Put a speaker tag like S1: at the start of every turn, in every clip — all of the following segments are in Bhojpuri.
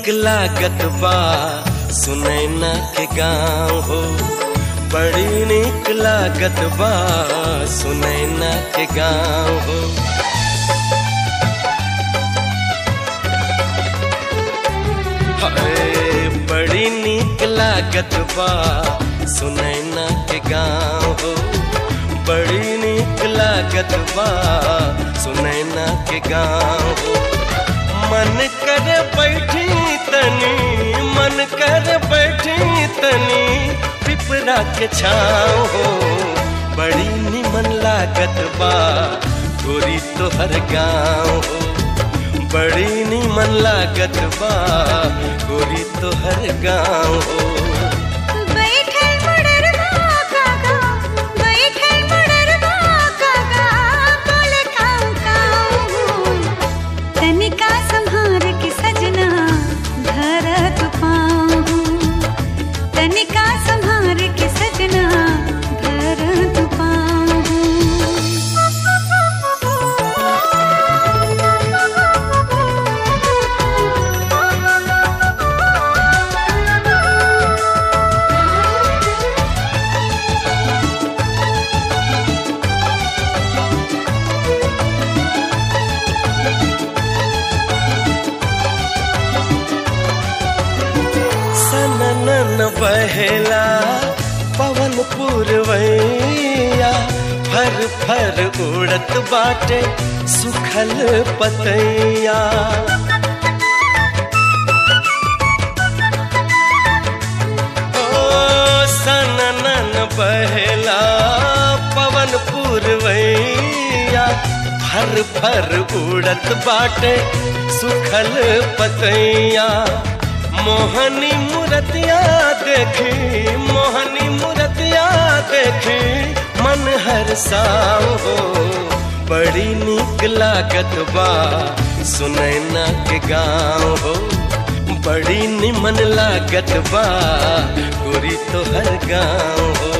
S1: निक लागत बा सुनैना के गाँव हो। बड़ी निक लागत बा सुनैना के गाँव हो। हाय बड़ी निक लागत बा सुनैना के गाँव हो। बड़ी निक लागत बा सुनैना के गाँव हो। मन कर बैठी तनी, मन कर बैठी तनी पिपरा के छाँव हो। बड़ी निमन लागत बा गोरी तोहर गाँव हो। बड़ी निमन लागत बा गोरी तोहर गाँव हो। सननन बहेला पवन पुरवैया, फर फर उड़त बाटे सुखल पतैया। ओ सननन बहेला पवन पुरवैया, फर फर उड़त बाटे सुखल पतैया। मोहनी मूर्तिया देखी, मोहनी मूर्तिया देखी मन हर साव हो। बड़ी निक लागत बा सुनैना के गाँव हो। बड़ी निमन लागत बा गोरी तोहर गाँव हो।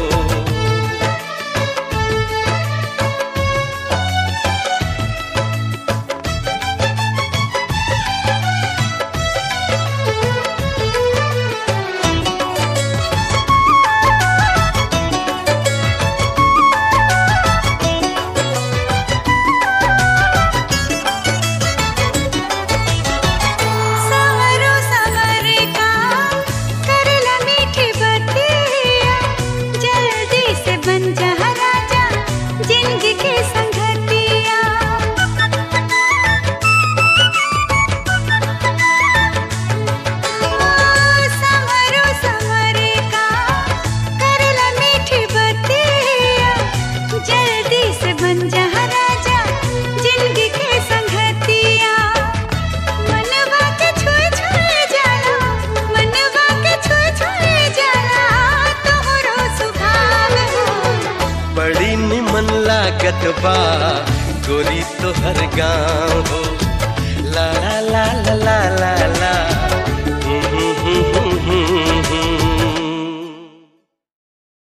S1: लागत बा गोरी तोहर गाँव हो। ला ला ला ला ला ला।